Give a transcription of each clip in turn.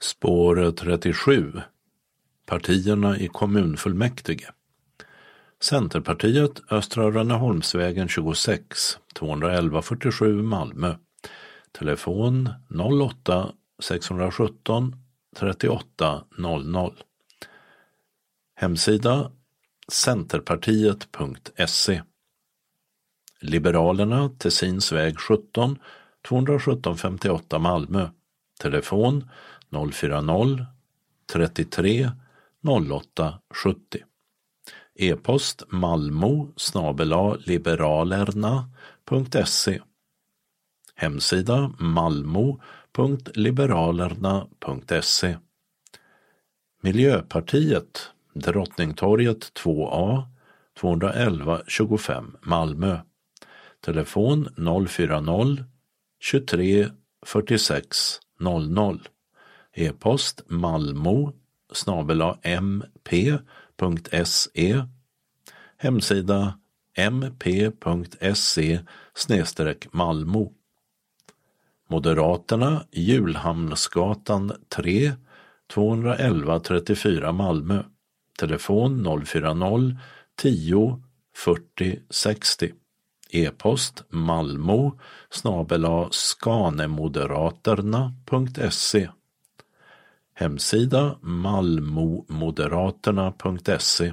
Spår 37. Partierna i kommunfullmäktige. Centerpartiet, Östra Rönneholmsvägen 26, 211 47 Malmö. Telefon 08 617 38 00. Hemsida centerpartiet.se. Liberalerna, Tessinsväg 17, 217 58 Malmö. Telefon 040 33 08 70. E-post malmo@liberalerna.se. Hemsida malmo.liberalerna.se. Miljöpartiet, Drottningtorget 2A, 211 25 Malmö. Telefon 040 23 46 00. E-post malmo@mp.se. Hemsida mp.se/Malmo. Moderaterna, Julhamnsgatan 3, 211 34 Malmö. Telefon 040 10 40 60. E-post malmo@skanemoderaterna.se. Hemsida malmomoderaterna.se.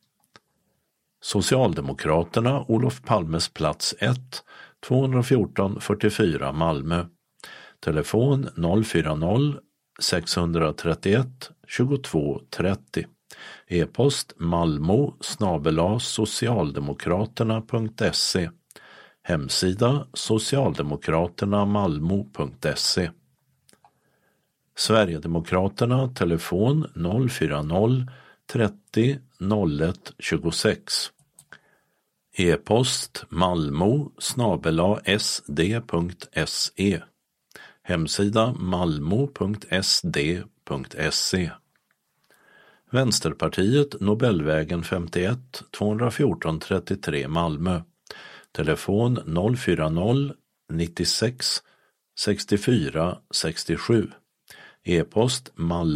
Socialdemokraterna, Olof Palmes plats 1, 214 44 Malmö. Telefon 040 631 22 30. E-post malmo@socialdemokraterna.se. Hemsida socialdemokraternamalmo.se. Sverigedemokraterna, telefon 040 30 01 26. E-post malmo@sd.se. Hemsida malmo.sd.se. Vänsterpartiet, Nobelvägen 51, 214 33 Malmö. Telefon 040 96 64 67. E-post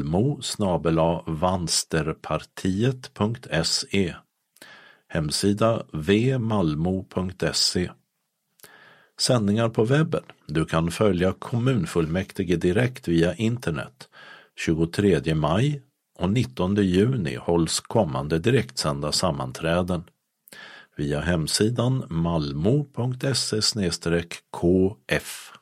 malmo@vansterpartiet.se. Hemsida vmalmo.se. Sändningar på webben. Du kan följa kommunfullmäktige direkt via internet. 23 maj och 19 juni hålls kommande direktsända sammanträden. Via hemsidan malmo.se/kf.